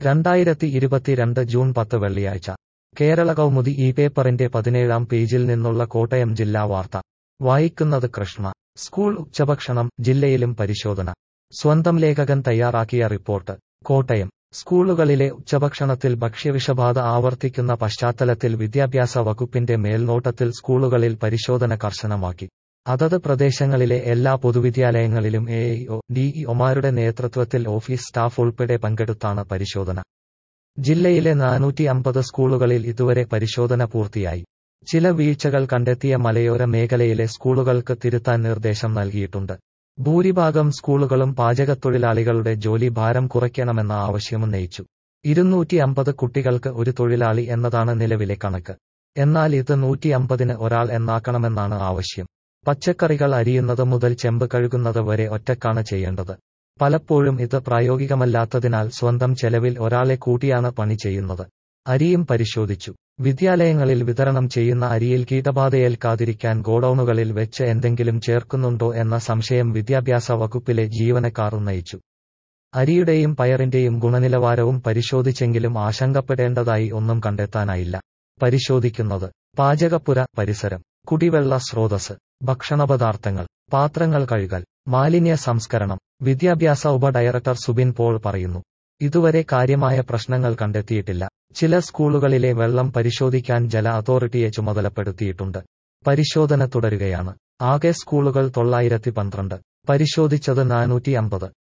2022 June 10 വെള്ളിയാഴ്ച കേരള കൗമുദി ഈ പേപ്പറിന്റെ 17-ാം പേജിൽ നിന്നുള്ള കോട്ടയം ജില്ലാ വാർത്ത വായിക്കുന്നത് കൃഷ്ണ. സ്കൂൾ ഉച്ചഭക്ഷണം ജില്ലയിലും പരിശോധന. സ്വന്തം ലേഖകൻ തയ്യാറാക്കിയ റിപ്പോർട്ട്. കോട്ടയം. സ്കൂളുകളിലെ ഉച്ചഭക്ഷണത്തിൽ ഭക്ഷ്യവിഷബാധ ആവർത്തിക്കുന്ന പശ്ചാത്തലത്തിൽ വിദ്യാഭ്യാസ വകുപ്പിന്റെ മേൽനോട്ടത്തിൽ സ്കൂളുകളിൽ പരിശോധന കർശനമാക്കി. അതത് പ്രദേശങ്ങളിലെ എല്ലാ പൊതുവിദ്യാലയങ്ങളിലും എഇഒ, ഡിഇഒമാരുടെ നേതൃത്വത്തിൽ ഓഫീസ് സ്റ്റാഫ് ഉൾപ്പെടെ പങ്കെടുത്താണ് പരിശോധന. ജില്ലയിലെ 450 സ്കൂളുകളിൽ ഇതുവരെ പരിശോധന പൂർത്തിയായി. ചില വീഴ്ചകൾ കണ്ടെത്തിയ മലയോര മേഖലയിലെ സ്കൂളുകൾക്ക് തിരുത്താൻ നിർദ്ദേശം നൽകിയിട്ടുണ്ട്. ഭൂരിഭാഗം സ്കൂളുകളും പാചകത്തൊഴിലാളികളുടെ ജോലി ഭാരം കുറയ്ക്കണമെന്ന ആവശ്യമുന്നയിച്ചു. 250 കുട്ടികൾക്ക് ഒരു തൊഴിലാളി എന്നതാണ് നിലവിലെ കണക്ക്. എന്നാൽ ഇത് 150-ന് ഒരാൾ എന്നാക്കണമെന്നാണ് ആവശ്യം. പച്ചക്കറികൾ അരിയുന്നത് മുതൽ ചെമ്പ് കഴുകുന്നത് വരെ ഒറ്റക്കാണ് ചെയ്യേണ്ടത്. പലപ്പോഴും ഇത് പ്രായോഗികമല്ലാത്തതിനാൽ സ്വന്തം ചെലവിൽ ഒരാളെ കൂട്ടിയാണ് പണി ചെയ്യുന്നത്. അരിയും പരിശോധിച്ചു. വിദ്യാലയങ്ങളിൽ വിതരണം ചെയ്യുന്ന അരിയിൽ കീടബാധയേൽക്കാതിരിക്കാൻ ഗോഡൌണുകളിൽ വെച്ച് എന്തെങ്കിലും ചേർക്കുന്നുണ്ടോ എന്ന സംശയം വിദ്യാഭ്യാസ വകുപ്പിലെ ജീവനക്കാർ ഉന്നയിച്ചു. അരിയുടെയും പയറിന്റെയും ഗുണനിലവാരവും പരിശോധിച്ചെങ്കിലും ആശങ്കപ്പെടേണ്ടതായി ഒന്നും കണ്ടെത്താനായില്ല. പരിശോധിക്കുന്നത്: പാചകപ്പുര, പരിസരം, കുടിവെള്ള സ്രോതസ്, ഭക്ഷണപദാർത്ഥങ്ങൾ, പാത്രങ്ങൾ കഴുകൽ, മാലിന്യ സംസ്കരണം. വിദ്യാഭ്യാസ ഉപ ഡയറക്ടർ സുബിൻ പോൾ പറയുന്നു. ഇതുവരെ കാര്യമായ പ്രശ്നങ്ങൾ കണ്ടെത്തിയിട്ടില്ല. ചില സ്കൂളുകളിലെ വെള്ളം പരിശോധിക്കാൻ ജല അതോറിറ്റിയെ ചുമതലപ്പെടുത്തിയിട്ടുണ്ട്. പരിശോധന തുടരുകയാണ്. ആകെ സ്കൂളുകൾ 912. പരിശോധിച്ചത് 450.